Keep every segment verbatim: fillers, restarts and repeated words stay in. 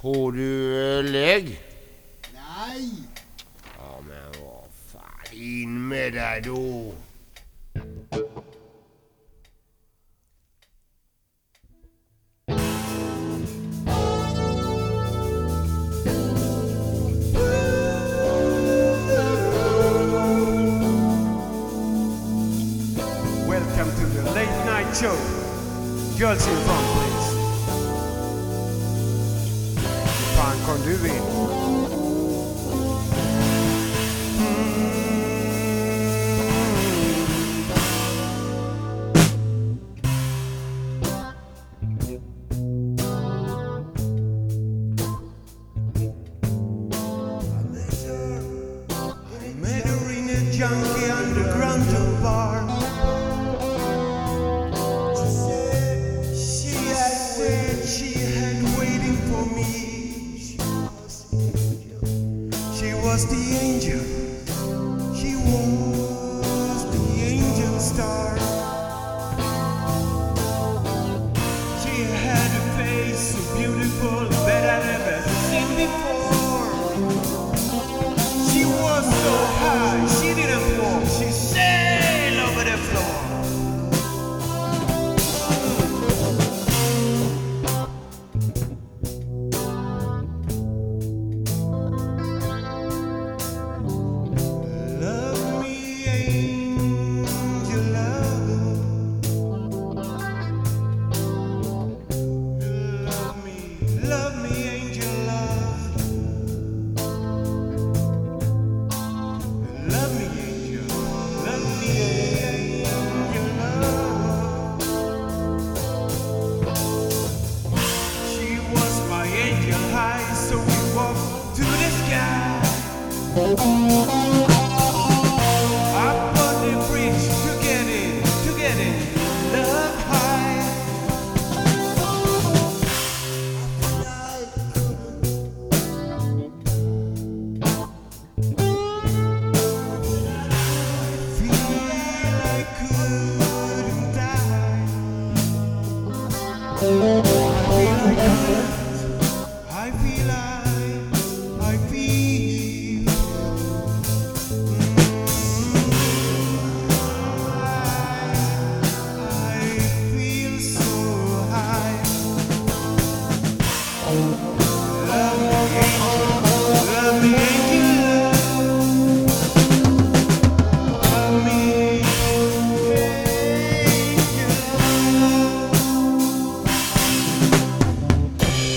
Har du eh, lägg? Nej! Ja, men vad fan, in med dig då. Welcome to the late night show. Girls in front, please. Hur fan kom du in? I met her in a junkie underground bar. She had said she had waiting for me. She was the angel. She was the angel star. She had a face so beautiful that I'd never seen before. She was so high, she didn't walk, she sailed over the floor. Love me, angel love. Love me, love me, angel love. Love me, angel, love me, angel love. She was my angel high, so we walked to the sky. Up on the bridge to get it, to get it, love high. Feel I couldn't die. I feel I couldn't. I feel I, I feel. I feel so high. Love me, angel, love me, angel, love me, angel.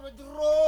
a draw.